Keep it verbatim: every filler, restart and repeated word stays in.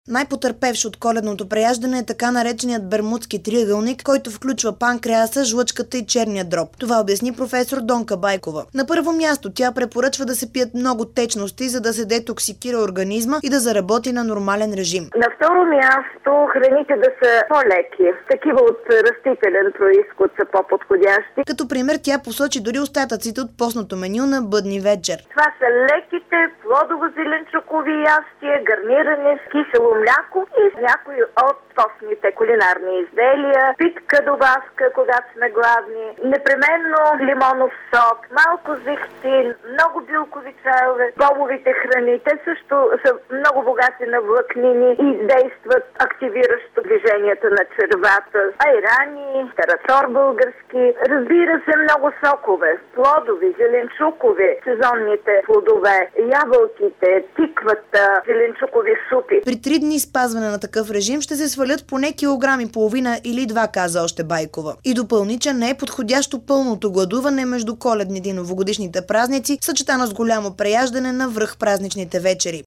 Най-потърпевш от коледното преяждане е така нареченият бермудски триъгълник, който включва панкреаса, жлъчката и черния дроб. Това обясни професор Донка Байкова. На първо място тя препоръчва да се пият много течности, за да се детоксикира организма и да заработи на нормален режим. На второ място храните да са по-леки. Такива от растителен произход са по-подходящи. Като пример тя посочи дори остатъците от постното меню на Бъдни вечер. Това са леките плодово-зеленчукови ястия, гарнирани с кисело мляко и някои от постните кулинарни изделия, питка добавка, когато сме гладни, непременно лимонов сок, малко зехтин, много билкови чайове, бобовите храни. Те също са много богати на влакнини и действат активиращо движенията на червата. Айрани, таратор български, разбира се, много сокове, плодови, зеленчукови, сезонните плодове, ябълките, тиквата, зеленчукови супи. При три дни спазване на такъв режим ще се свалят поне килограм и половина или два, каза още Байкова. И допълни, че не е подходящо пълното гладуване между коледните и новогодишните празници, съчетано с голямо преяждане навръх празничните вечери.